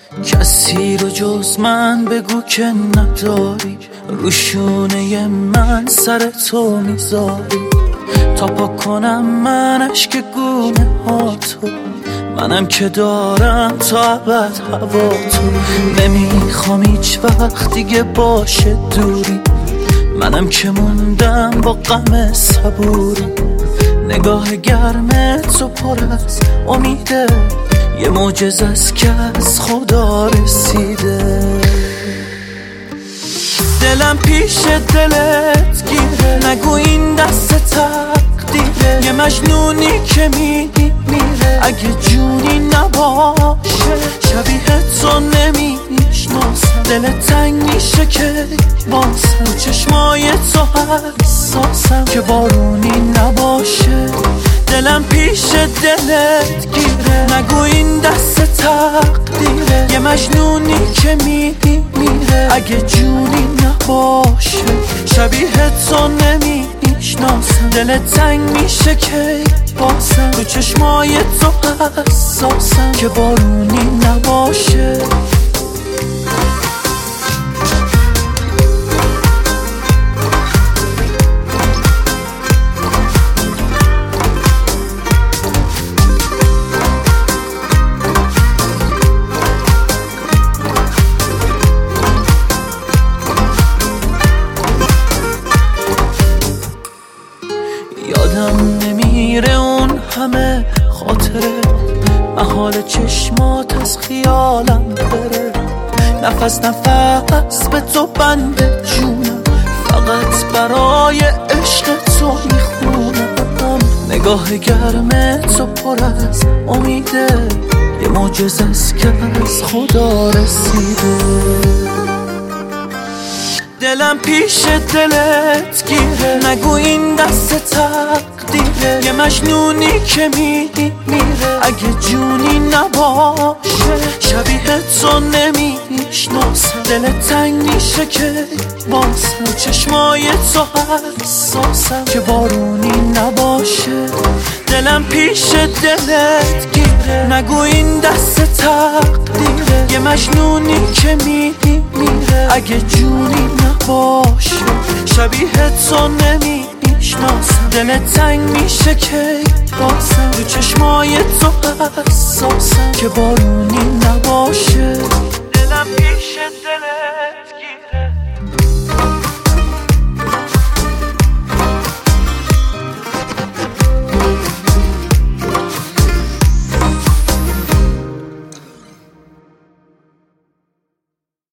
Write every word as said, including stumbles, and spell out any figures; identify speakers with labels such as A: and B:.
A: کسی رو جز من بگو که نداری، روشونه من سر تو میذاری تا پاک کنم من عشق گونه ها تو. منم که دارم تا ابد هوا تو. نمیخوام هیچ وقت دیگه باشه دوری، منم که موندم با غم صبوری. نگاه گرم تو پر از امیده، یه معجزه است که از خدا رسیده. دلم پیش دلت گیره، نگو این دست تقدیره. یه مجنونی که میدی میره، اگه جونی نباشه شبیه تو نمیشناسم. دلت تنگ میشه که باسم، رو چشمای تو حساسم که بارونی نباشه. دلم پیش دلت گیره، نگو این دست تقدیره. یه مجنونی که میدی میره، اگه جونی نباشه شبیه تو نمیشناسم. دلت تنگ میشه که باسم، رو چشمای تو حساسم که بارونی نباشه. یادم نمیره اون همه خاطره، محال چشمات از خیالم بره. نفس نفس به تو بند جونم، فقط برای عشق تو میخونم. نگاه گرم تو پر از امیده، یه معجزه است که از خدا رسیده. دلم پیش دلت گیره، نگو این دست تقدیره. یه مجنونی که میدی میره، اگه جونی نباشه شبیه تو نمیشناسم. دلت تنگ میشه که باسم، چشمای تو حساسم که بارونی نباشه. دلم پیش دلت گیره، نگو این دست تقدیره. یه مجنونی که میدی میره، اگه جونی نباشه شبیه تو نمیشناسم. دلت تنگ میشه که باسم، رو چشمای تو حساسم که بارونی نباشه. دلم پیش دلت